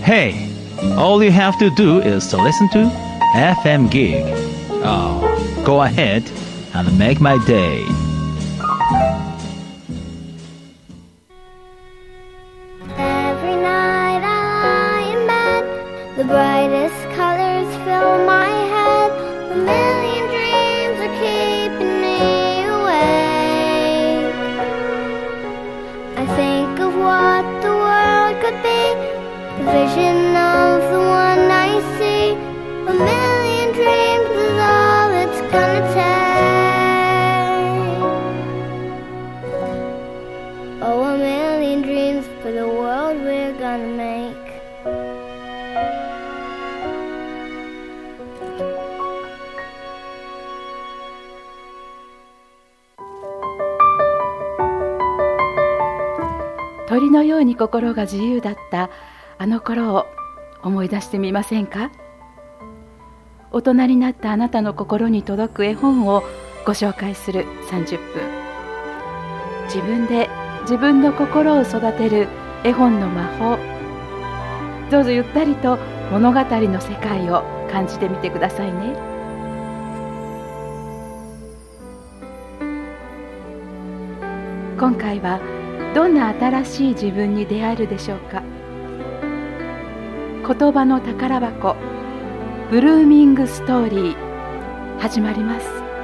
Hey, all you have to do is to listen to FM Gig. Oh, go ahead and make my day. Every night I lie in bed, the brightest colors fill my head. A million dreams are keeping me awake. I think of what the world could be, the vision of the one I see. A million dreams is all it's gonna take. Oh, a million dreams for the world we're gonna make. 鳥のように心が自由だったあの頃を思い出してみませんか？大人になったあなたの心に届く絵本をご紹介する30分。自分で自分の心を育てる絵本の魔法。どうぞゆったりと物語の世界を感じてみてくださいね。今回はどんな新しい自分に出会えるでしょうか。言葉の宝箱、ブルーミングストーリー、始まります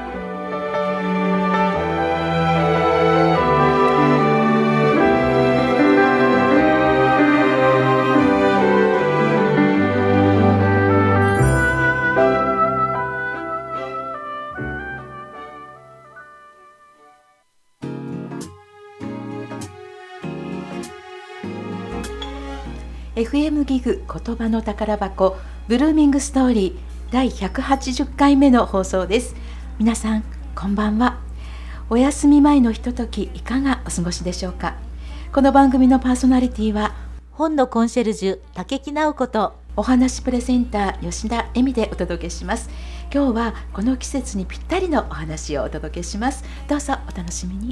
。FM ギグ言葉の宝箱ブルーミングストーリー第180回目の放送です。皆さんこんばんは。お休み前のひとときいかがお過ごしでしょうか。この番組のパーソナリティは本のコンシェルジュ竹木直子とお話プレゼンター吉田恵美でお届けします。今日はこの季節にぴったりのお話をお届けします。どうぞお楽しみに。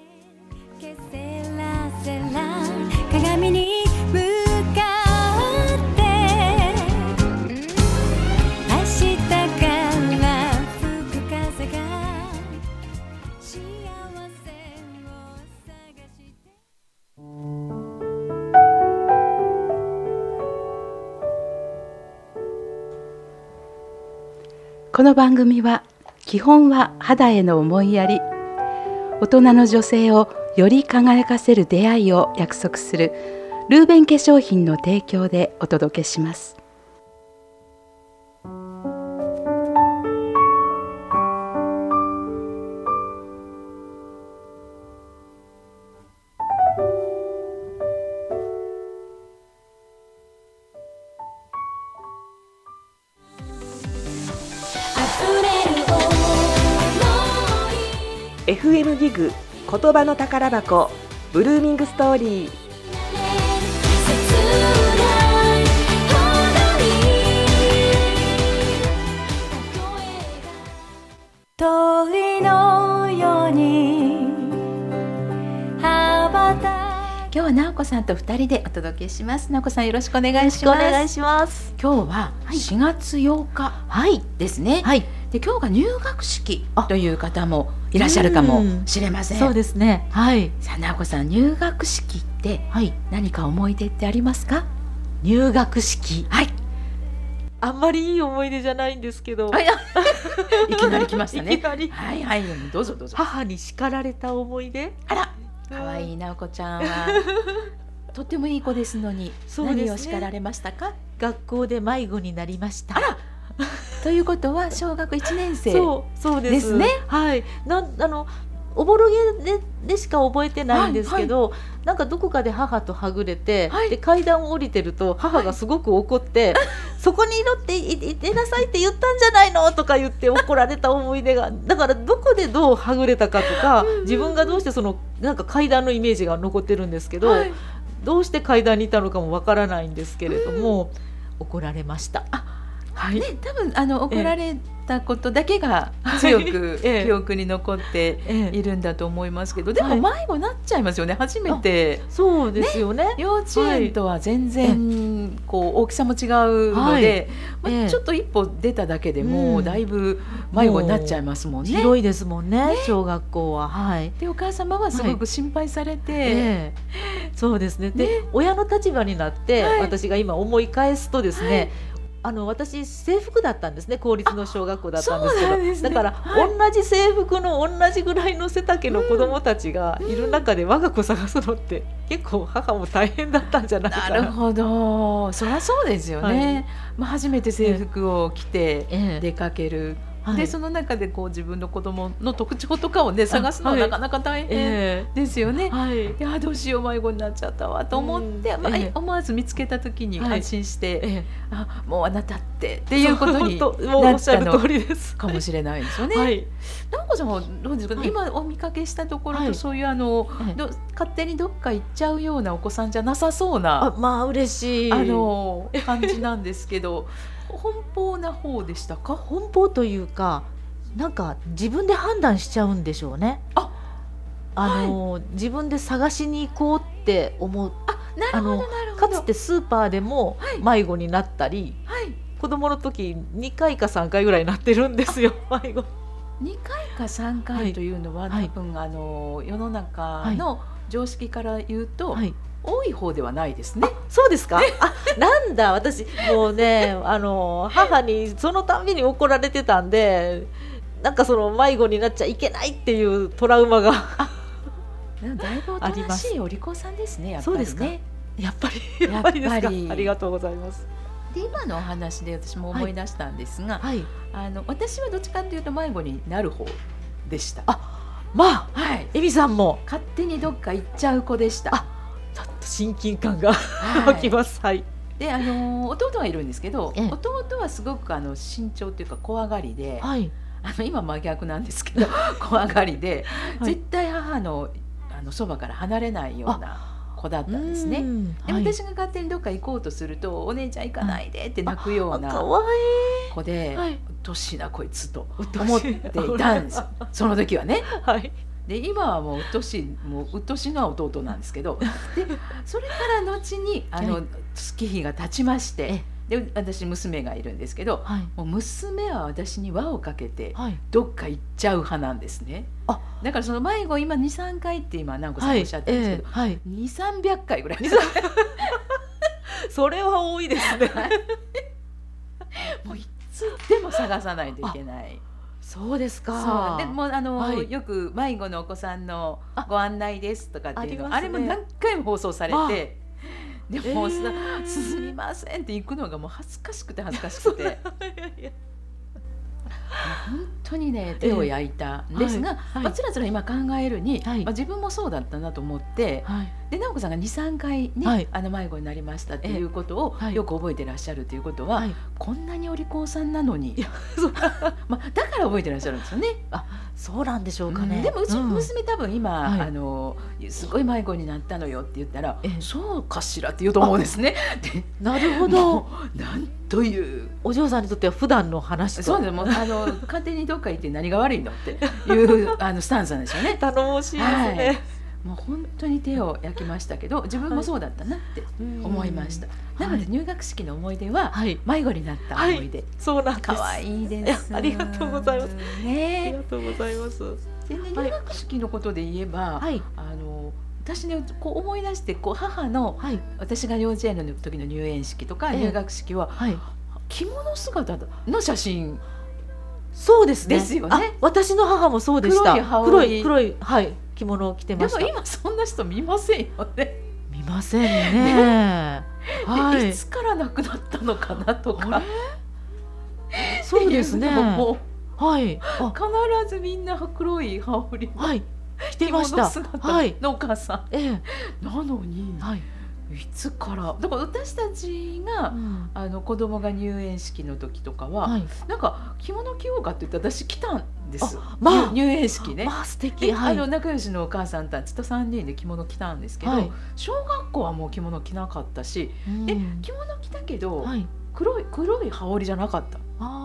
鏡にこの番組は基本は肌への思いやり、大人の女性をより輝かせる出会いを約束するルーベン化粧品の提供でお届けします。 FM ギグ言葉の宝箱ブルーミングストーリー。 鳥のように羽ばた。 今日は直子さんと2人でお届けします。直子さんよろしくお願いします。 よろしくお願いします。 今日は4月8日ですね。 はい。 で今日が入学式という方もいらっしゃるかもしれません。 そうですね。はい。 さあ直子さん、入学式って何か思い出ってありますか？ 入学式。 はい。 あんまりいい思い出じゃないんですけど。 いきなり来ましたね。 いきなり。 はいはい。どうぞどうぞ。 母に叱られた思い出。 あら、可愛い直子ちゃんはとってもいい子ですのに、何を叱られましたか？ 学校で迷子になりました。 あら。ということは小学1年生そうですね。 はい。おぼろげでしか覚えてないんですけど、なんかどこかで母とはぐれて、で階段を降りてると母がすごく怒って、そこにいろっていてなさいって言ったんじゃないのとか言って怒られた思い出が、だからどこでどうはぐれたかとか、自分がどうしてそのなんか階段のイメージが残ってるんですけど、どうして階段にいたのかもわからないんですけれども、怒られました。 多分怒られったことだけが強くええ記憶に残っているんだと思いますけど、でも迷子になっちゃいますよね、初めて。 そうですよね。 幼稚園とは全然こう大きさも違うので、ちょっと一歩出ただけでもだいぶ迷子になっちゃいますもんね。 広いですもんね、小学校は。はい。 でお母様はすごく心配されて、 そうですね。で、親の立場になって、私が今思い返すとですね、私制服だったんですね、公立の小学校だったんですけど、だから同じ制服の同じぐらいの背丈の子どもたちがいる中で我が子探すのって結構母も大変だったんじゃないかな。 なるほど、そりゃそうですよね。初めて制服を着て出かける。でその中でこう自分の子供の特徴とかをね探すのはなかなか大変ですよね。いやどうしよう迷子になっちゃったわと思って、思わず見つけた時に安心して、もうあなたっていうことになったのかもしれないですよね。直子さんはどうですか、今お見かけしたところとそういう勝手にどっか行っちゃうようなお子さんじゃなさそうな、 嬉しい感じなんですけど奔放な方でしたか？ 奔放というか、なんか自分で判断しちゃうんでしょうね。自分で探しに行こうって思う。かつてスーパーでも迷子になったり、子供の時2回か3回ぐらいなってるんですよ、迷子。 2回か3回というのは、多分世の中の常識から言うと、多い方ではないですね。 そうですか。なんだ、私もうね、母にそのたんびに怒られてたんで、なんかその迷子になっちゃいけないっていうトラウマがだいぶおとなしいお利口さんですね、やっぱりね。そうですか。 やっぱりですか。ありがとうございます。 で今のお話で私も思い出したんですが、私はどっちかというと迷子になる方でした。 エミさんも勝手にどっか行っちゃう子でした。 ちょっと親近感が湧きます。 で弟はいるんですけど、弟はすごく慎重というか怖がりで、今真逆なんですけど怖がりで、絶対母のそばから離れないような子だったんですね。で私が勝手にどっか行こうとすると、お姉ちゃん行かないでって泣くような子で、うっとしいなこいつと思っていたんですよその時はね。で今はもううっとしいのは弟なんですけど、でそれから後に月日が経ちまして、で私娘がいるんですけど、もう娘は私に輪をかけてどっか行っちゃう派なんですね。だからその迷子今 2,3 回って今直子さんおっしゃってるんですけど、2,300 回ぐらいそれは多いですねもういつでも探さないといけない。 そうですか。 でもよく迷子のお子さんのご案内ですとかっていうの あれも何回も放送されて、でもすみませんって行くのがもう恥ずかしくて本当にね手を焼いたんですが、つらつら今考えるに、自分もそうだったなと思って、で直子さんが 2,3 回ね、迷子になりましたっていうことをよく覚えてらっしゃるということは、こんなにお利口さんなのにだから覚えてらっしゃるんですよね。 そうなんでしょうかね。 でもうち娘多分今、すごい迷子になったのよって言ったら、そうかしらって言うと思うんですね。 なるほど。 なんというお嬢さんにとっては普段の話と。 そうです。もう勝手にどっか行って何が悪いのっていうスタンスなんですよね。 頼もしいですね。 もう本当に手を焼きましたけど、自分もそうだったなって思いました。なので入学式の思い出は迷子になった思い出。 そうなんです。 可愛いです。 ありがとうございます。ありがとうございます。 でね、入学式のことで言えば、私ねこう思い出して母の、私が幼稚園の時の入園式とか入学式は、着物姿の写真。 そうですね。 ですよね。 私の母もそうでした。黒い着物を着てました。 でも今そんな人見ませんよね。 見ませんね。 いつから亡くなったのかなとか。 そうですね。 必ずみんな黒い羽織を着てました。 姿のお母さん。なのに。いつからだから私たちが、子供が入園式の時とかは、なんか着物着ようかって言って私着たんです。入園式ね。 素敵。 仲良しのお母さんたちと3人で着物着たんですけど、小学校はもう着物着なかったし、で着物着たけど、黒い羽織じゃなかった。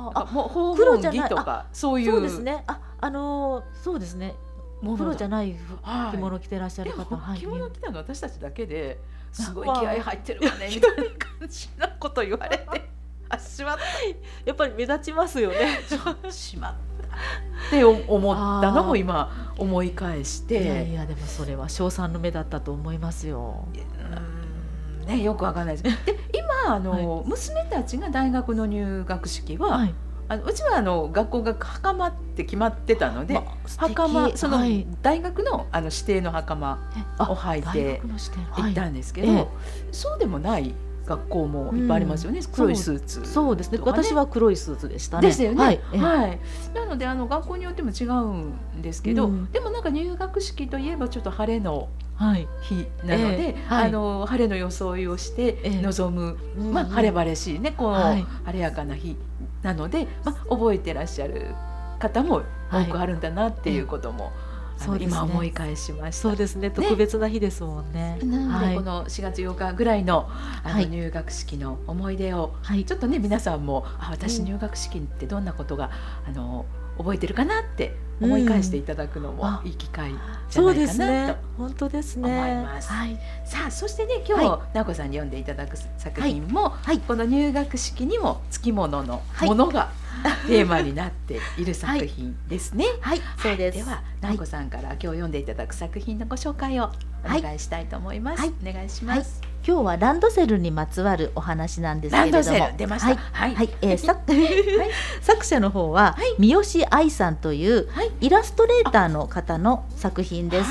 もう訪問着とかそういう。 そうですね。そうですね。プロじゃない着物着てらっしゃる方、 着物着たの私たちだけですごい気合入ってるわねみたいな感じなこと言われてしまった。 やっぱり目立ちますよね。 しまったって思ったのも今思い返して。 いやでもそれは称賛の目だったと思いますよ。 ね、よくわかんないです。で今娘たちが大学の入学式は、うちは学校が袴って決まってたので、袴その大学の指定の袴を履いて行ったんですけど、そうでもない学校もいっぱいありますよね。黒いスーツ。 そうですね。私は黒いスーツでしたね。 ですよね。なので学校によっても違うんですけど、でもなんか入学式といえばちょっと晴れの日なので、晴れの装いをして臨む、晴れ晴れしいね、こう晴れやかな日なので、覚えてらっしゃる方も多くあるんだなっていうことも、今思い返しました。 そうですね。特別な日ですもんね。 なのでこの4月8日ぐらいの入学式の思い出をちょっとね、皆さんも私入学式ってどんなことが覚えてるかなって思い返していただくのもいい機会じゃないかなと本当ですね。 思います。さあそしてね、今日直子さんに読んでいただく作品も、この入学式にもつきもののものがテーマになっている作品ですね。 そうです。 では直子さんから今日読んでいただく作品のご紹介をお願いしたいと思います。お願いします。 今日はランドセルにまつわるお話なんですけれども、 ランドセル出ました。 作者の方は三好愛さんというイラストレーターの方の作品です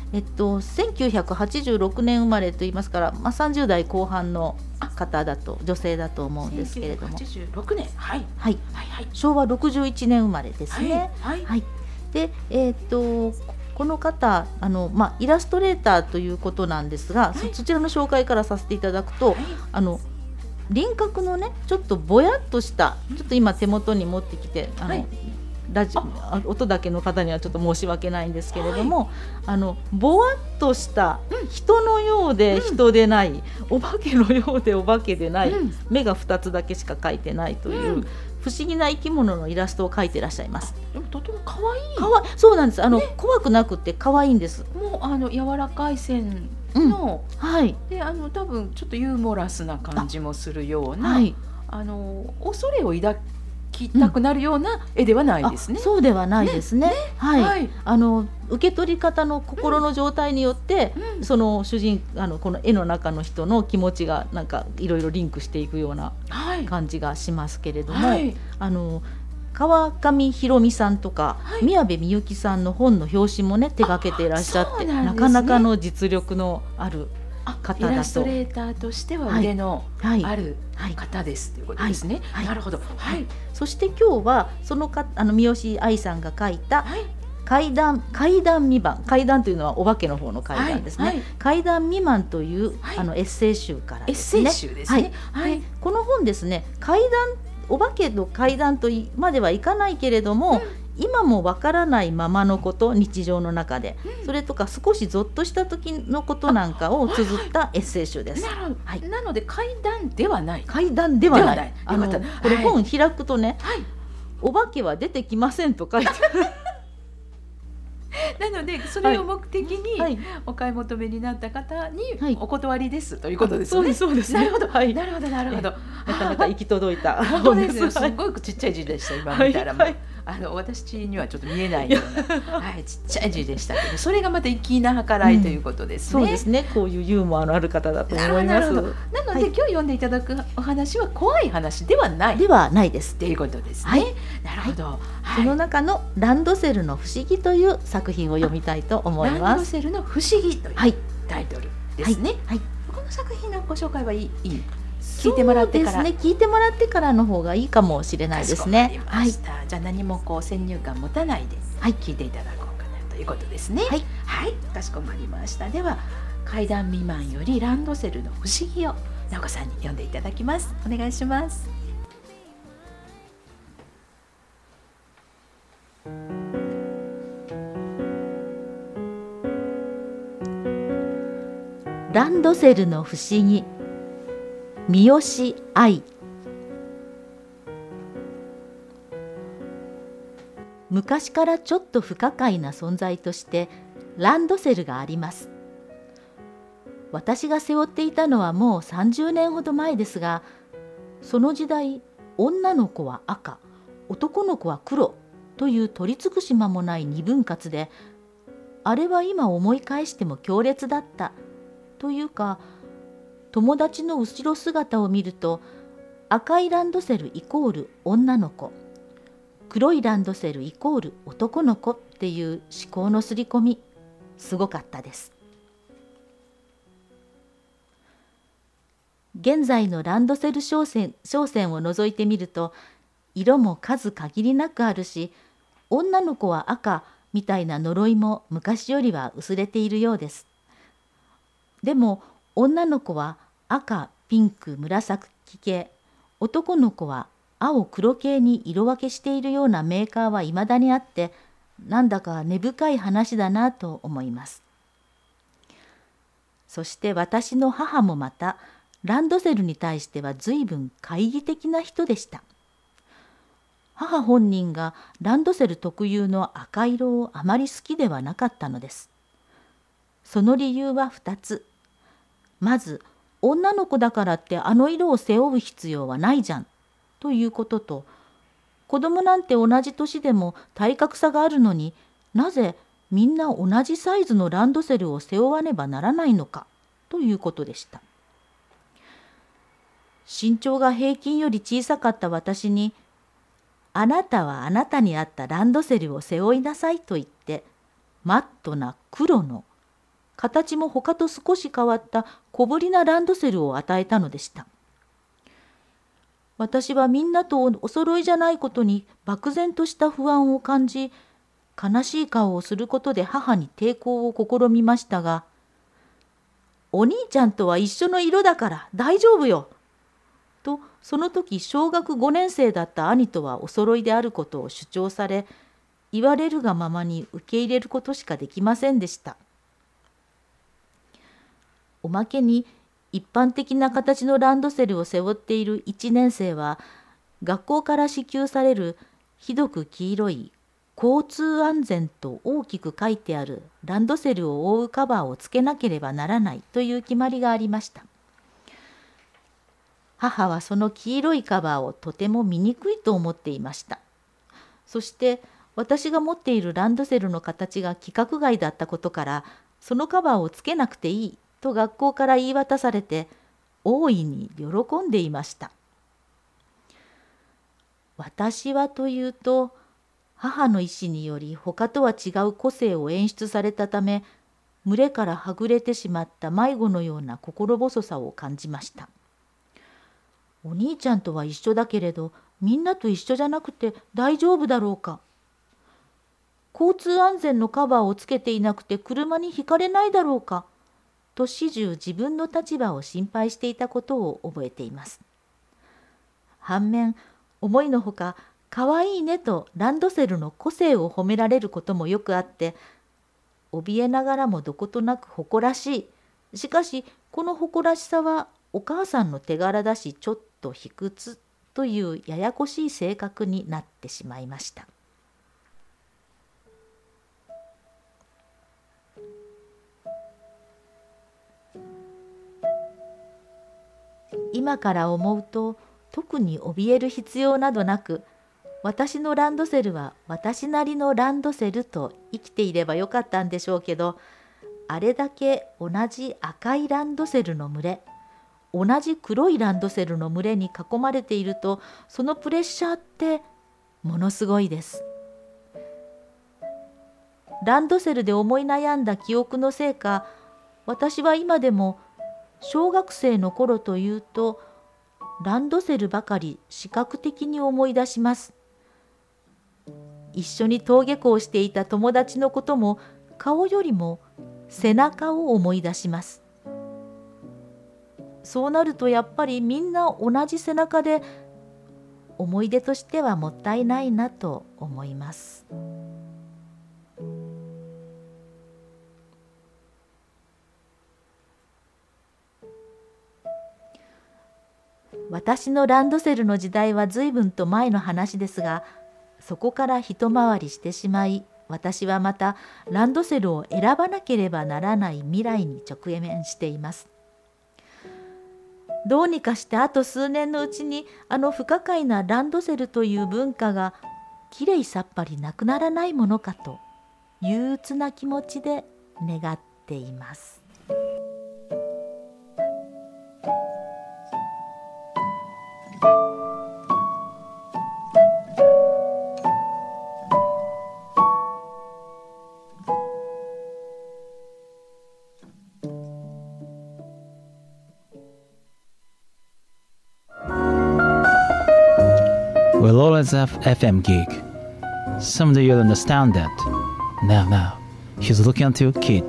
。1986年生まれといいますから、30代後半の方だと、女性だと思うんですけれども、 1986年、 昭和61年生まれですね。で、この方イラストレーターということなんですが、そちらの紹介からさせていただくと、輪郭のねちょっとぼやっとした、ちょっと今手元に持ってきてラジオ音だけの方にはちょっと申し訳ないんですけれども、ぼわっとした人のようで人でない、お化けのようでお化けでない、目が2つだけしか描いてないという、不思議な生き物のイラストを描いていらっしゃいます。 でもとても可愛い。 そうなんです。怖くなくて可愛いんです。 もう柔らかい線の、で多分ちょっとユーモラスな感じもするような、恐れを抱きたくなるような絵ではないですね。 そうではないですね。受け取り方の心の状態によって、そのこの絵の中の人の気持ちがなんかいろいろリンクしていくような感じがしますけれども、川上博美さんとか、宮部みゆきさんの本の表紙もね手掛けていらっしゃって、なかなかの実力のある方だと。 イラストレーターとしては腕のある方ですということですね。なるほど。 そして今日はその三好愛さんが書いた怪談未満、怪談というのはお化けの方の怪談ですね。怪談未満というエッセイ集からですね。 エッセイ集ですね。 この本ですね、お化けの怪談とまではいかないけれども、今もわからないままのこと、日常の中で、それとか少しゾッとした時のことなんかを綴ったエッセイ集です。 なので怪談ではない。 怪談ではない。これ本開くとね、お化けは出てきませんと書いてある。 なのでそれを目的にお買い求めになった方にお断りですということですね。 そうです。 なるほど。なかなか行き届いた。 本当ですよ。すごくちっちゃい字でした。今見たら私にはちょっと見えないようなちっちゃい字でしたけど、それがまた粋な計らいということですね。 そうですね。こういうユーモアのある方だと思います。 なので今日読んでいただくお話は怖い話ではないですっていうことですね。なるほど。 その中のランドセルの不思議という作品を読みたいと思います。 ランドセルの不思議というタイトルですね。この作品のご紹介はいい？聞いてもらってから。 聞いてもらってからの方がいいかもしれないですね。 じゃあ何も先入観持たないで聞いていただこうかなということですね。かしこまりました。では怪談未満よりランドセルの不思議を直子さんに読んでいただきます。お願いします。 ランドセルの不思議、三好愛。 昔からちょっと不可解な存在としてランドセルがあります。私が背負っていたのはもう30年ほど前ですが、その時代、女の子は赤、男の子は黒という取り尽くし間もない二分割で、あれは今思い返しても強烈だったというか、友達の後ろ姿を見ると、赤いランドセルイコール女の子、黒いランドセルイコール男の子っていう思考の刷り込み、すごかったです。現在のランドセル商戦を除いてみると、色も数限りなくあるし、女の子は赤みたいな呪いも昔よりは薄れているようです。でも女の子は赤、ピンク、紫系、男の子は青、黒系に色分けしているようなメーカーはいまだにあって、なんだか根深い話だなと思います。そして私の母もまた、ランドセルに対しては随分懐疑的な人でした。母本人がランドセル特有の赤色をあまり好きではなかったのです。その理由は2つ。まず、女の子だからってあの色を背負う必要はないじゃんということと、子供なんて同じ年でも体格差があるのに、なぜみんな同じサイズのランドセルを背負わねばならないのかということでした。身長が平均より小さかった私に、あなたはあなたに合ったランドセルを背負いなさいと言って、マットな黒の、形も他と少し変わった小ぶりなランドセルを与えたのでした。私はみんなとお揃いじゃないことに漠然とした不安を感じ、悲しい顔をすることで母に抵抗を試みましたが、お兄ちゃんとは一緒の色だから大丈夫よ。とその時小学5年生だった兄とはお揃いであることを主張され、言われるがままに受け入れることしかできませんでした。おまけに一般的な形のランドセルを背負っている1年生は、学校から支給されるひどく黄色い交通安全と大きく書いてあるランドセルを覆うカバーをつけなければならないという決まりがありました。母はその黄色いカバーをとても醜いと思っていました。そして私が持っているランドセルの形が規格外だったことから、そのカバーをつけなくていいと学校から言い渡されて、大いに喜んでいました。私はというと、母の意思により他とは違う個性を演出されたため、群れからはぐれてしまった迷子のような心細さを感じました。お兄ちゃんとは一緒だけれど、みんなと一緒じゃなくて大丈夫だろうか。交通安全のカバーをつけていなくて車にひかれないだろうか。と始終自分の立場を心配していたことを覚えています。反面、思いのほか、かわいいねとランドセルの個性を褒められることもよくあって、怯えながらもどことなく誇らしい。しかし、この誇らしさはお母さんの手柄だしちょっと卑屈というややこしい性格になってしまいました。今から思うと、特に怯える必要などなく、私のランドセルは私なりのランドセルと生きていればよかったんでしょうけど、あれだけ同じ赤いランドセルの群れ、同じ黒いランドセルの群れに囲まれていると、そのプレッシャーってものすごいです。ランドセルで思い悩んだ記憶のせいか、私は今でも小学生の頃というと、ランドセルばかり視覚的に思い出します。一緒に登下校していた友達のことも、顔よりも背中を思い出します。そうなるとやっぱりみんな同じ背中で、思い出としてはもったいないなと思います。私のランドセルの時代は随分と前の話ですが、 そこから一回りしてしまい、私はまたランドセルを選ばなければならない未来に直面しています。どうにかしてあと数年のうちに不可解なランドセルという文化がきれいさっぱりなくならないものかと憂鬱な気持ちで願っています。 We'll always have FM gig. Someday you'll understand that. Now, he's looking at your kid.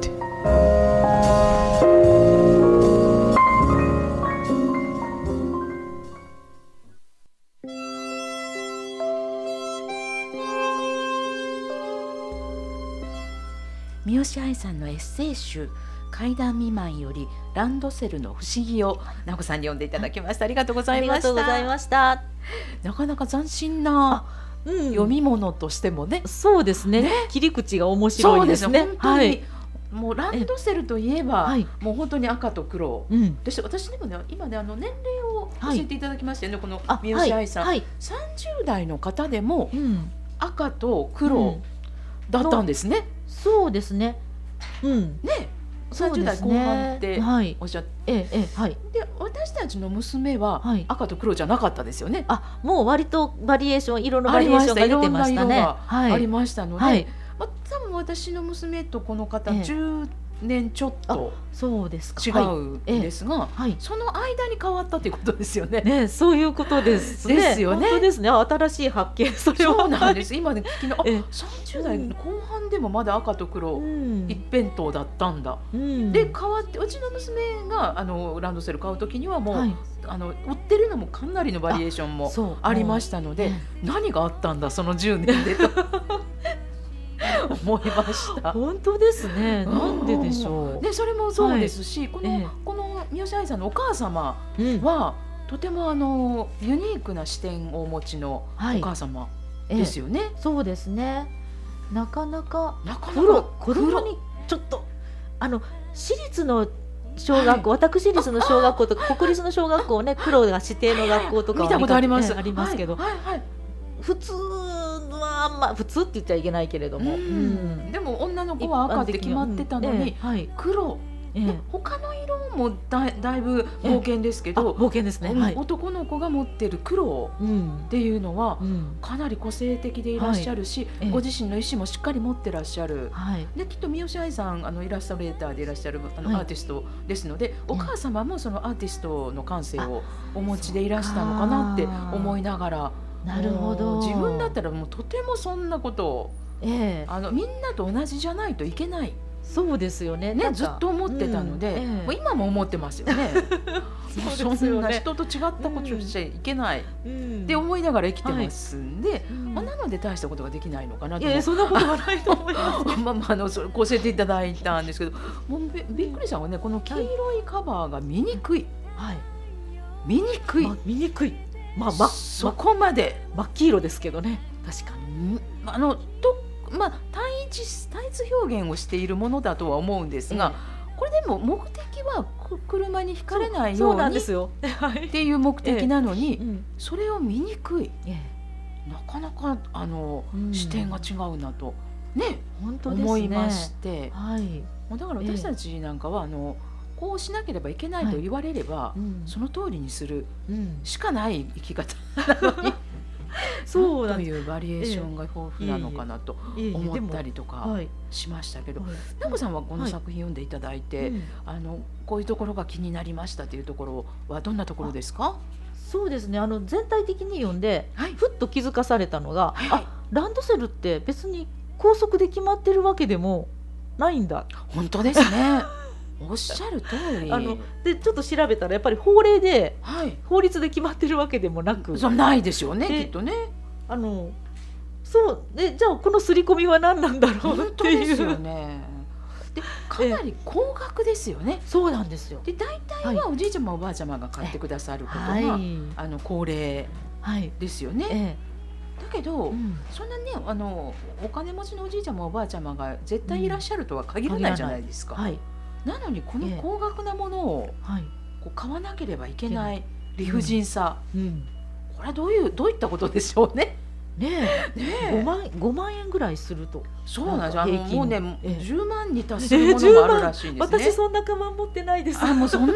三好愛さんのエッセイ集階段未満よりランドセルの不思議を直子さんに読んでいただきました。ありがとうございました。 ありがとうございました。 なかなか斬新な読み物としてもね、 そうですね、切り口が面白いですね。 本当に、もうランドセルといえば、もう本当に赤と黒、私でもね、今ね年齢を教えていただきましたよね、この三好愛さん、30代の方でも赤と黒だったんですね。 そうですね、 ね、30代後半っておっしゃって、で私たちの娘は赤と黒じゃなかったですよね。 もう割とバリエーション、色のバリエーションが出てましたね。 ありましたので、多分私の娘とこの方10年ちょっと違うんですが、その間に変わったということですよね。 そういうことですね。 ですよね。 本当ですね。新しい発見。それはそうなんです。今ね聞きの30代後半でもまだ赤と黒一辺倒だったんだ。で変わって、うちの娘がランドセル買うときにはもう、売ってるのもかなりのバリエーションもありましたので、何があったんだその10年でと思いました。 本当ですね。なんででしょう。 でそれもそうですし、この三好愛さんのお母様は、とてもユニークな視点をお持ちのお母様ですよね。 そうですね。なかなか子供にちょっと私立の小学校、私立の小学校とか国立の小学校ね、黒が指定の学校とか見たことあります。 ありますけど、普通は普通って言っちゃいけないけれども、 でも女の子は赤って決まってたのに、黒、他の色もだいぶ冒険ですけど、 冒険ですね。 男の子が持ってる黒っていうのはかなり個性的でいらっしゃるし、ご自身の意思もしっかり持ってらっしゃる。できっと三好愛さんイラストレーターでいらっしゃるアーティストですので、お母様もそのアーティストの感性をお持ちでいらしたのかなって思いながら、 なるほど。 自分だったらもうとてもそんなことを、みんなと同じじゃないといけない。 そうですよね。 ずっと思ってたので、もう今も思ってますよね。そんな人と違ったことしちゃいけないって思いながら生きてますんで、なので大したことができないのかなと。 そんなことはないと思います。 それ教えていただいたんですけど、もうびっくりしたのがね、この黄色いカバーが見にくい。見にくい。そこまで真っ黄色ですけどね。確かに。 単一表現をしているものだとは思うんですが、これでも目的は車にひかれないようにっていう目的なのに、それを見にくい、なかなか視点が違うなとね、思いまして、だから私たちなんかはこうしなければいけないと言われれば、その通りにするしかない生き方なのに。そうというバリエーションが豊富なのかなと思ったりとかしましたけど、直子さんはこの作品読んでいただいて、こういうところが気になりましたというところはどんなところですか？ そうですね、全体的に読んで、ふっと気づかされたのが、ランドセルって別に校則で決まってるわけでもないんだ。 本当ですね。おっしゃる通りで、ちょっと調べたらやっぱり法令で、法律で決まってるわけでもなく、 ないでしょうね、きっとね。 そうで、じゃあこの刷り込みは何なんだろうっていう。 本当ですよね。でかなり高額ですよね。 そうなんですよ。 で大体はおじいちゃまおばあちゃまが買ってくださることが恒例ですよね。 けど、そんなねお金持ちのおじいちゃまおばあちゃまが絶対いらっしゃるとは限らないじゃないですか。なのにこの高額なものをこう買わなければいけない理不尽さ、これはどういったことでしょうね。 5万円ぐらいすると。 そうなんです。もうね、10万に達するものもあるらしいんですね。 私そんなカバン持ってないです。 もうそんな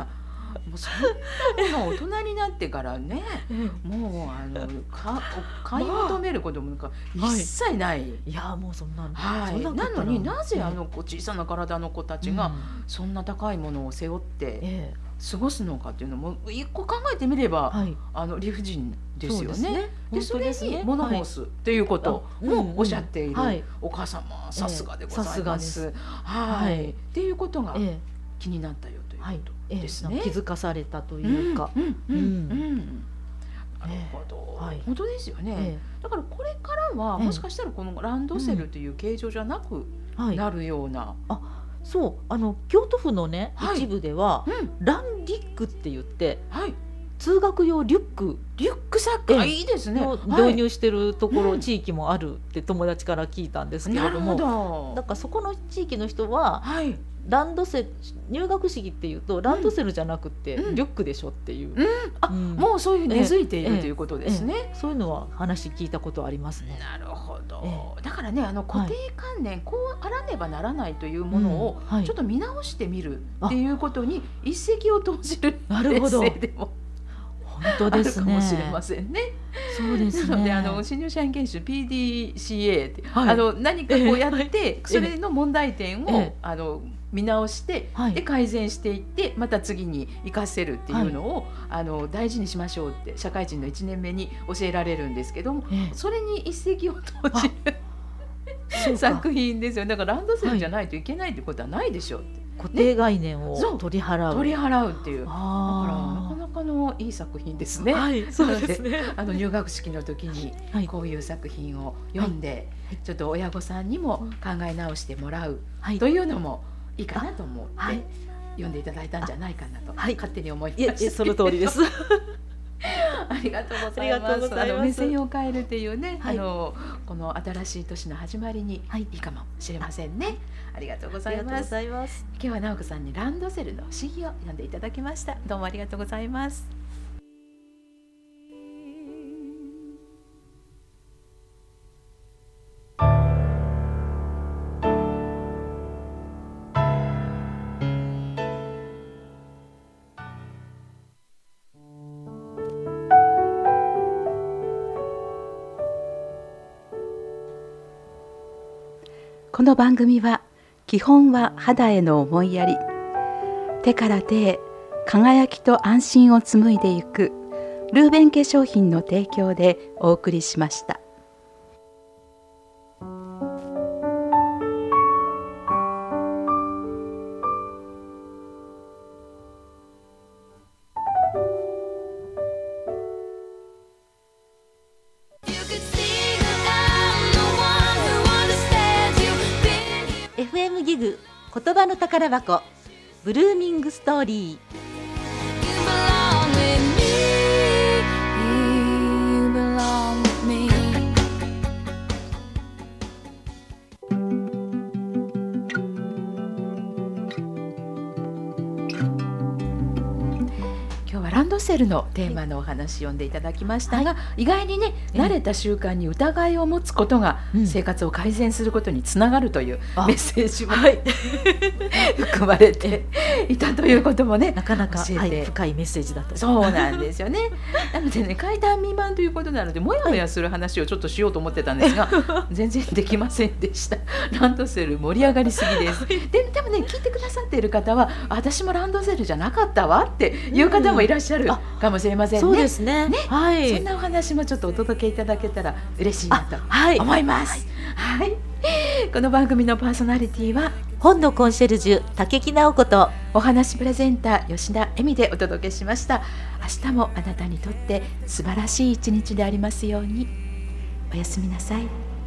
もの大人になってからね、もう買い求めることも一切ない。 いやもうそんななのになぜ小さな体の子たちがそんな高いものを背負って過ごすのかっていうのも一個考えてみれば理不尽ですよね。でそれに物申すっていうこともおっしゃっているお母様、さすがでございます。っていうことが気になったよということですね。 気づかされたというか。なるほど、本当ですよね。だからこれからはもしかしたらこのランドセルという形状じゃなくなるような。 そう京都府のね一部ではランリックって言って通学用リュックサックいいですね導入してるところ地域もあるって友達から聞いたんですけれども、だからそこの地域の人はランドセル入学式っていうとランドセルじゃなくてリュックでしょっていう、 もうそういう根付いているということですね。 そういうのは話聞いたことありますね。 なるほど。だからね固定観念、こうあらねばならないというものをちょっと見直してみるっていうことに一石を投じるメッセージでも本当ですね。 あるかもしれませんね。 そうですね。 なので新入社員研修 PDCA って、何かこうやって、それの問題点を見直して、で改善していってまた次に活かせるっていうのを、大事にしましょうって社会人の1年目に教えられるんですけども、それに一石を投じる作品ですよ。だからランドセルじゃないといけないってことはないでしょうって。 固定概念を取り払うっていう、だからなかなかのいい作品ですね。 そうですね。 入学式の時にこういう作品を読んで、ちょっと親御さんにも考え直してもらうというのもいいかなと思って読んでいただいたんじゃないかなと勝手に思いました。 その通りです。 ありがとうございます。目線を変えるっていうね、この新しい年の始まりにいいかもしれませんね。ありがとうございます。今日は直子さんにランドセルの不思議を読んでいただきました。どうもありがとうございます。 この番組は基本は肌への思いやり、手から手へ輝きと安心を紡いでいくルーベン化粧品の提供でお送りしました。 FM ギグ言葉の宝箱ブルーミングストーリー。 ランドセルのテーマのお話読んでいただきましたが、意外にね慣れた習慣に疑いを持つことが生活を改善することにつながるというメッセージも含まれていたということもね、 なかなか深いメッセージだと。 そうなんですよね。なのでね、階段未満ということなのでもやもやする話をちょっとしようと思ってたんですが、全然できませんでした。ランドセル盛り上がりすぎです。でもね、聞いてくださっている方は私もランドセルじゃなかったわっていう方もいらっしゃるかもしれませんね。 そうですね。 そんなお話もちょっとお届けいただけたら嬉しいなと思います。この番組のパーソナリティは本のコンシェルジュ竹木直子とお話プレゼンター吉田恵美でお届けしました。明日もあなたにとって素晴らしい一日でありますように。おやすみなさい。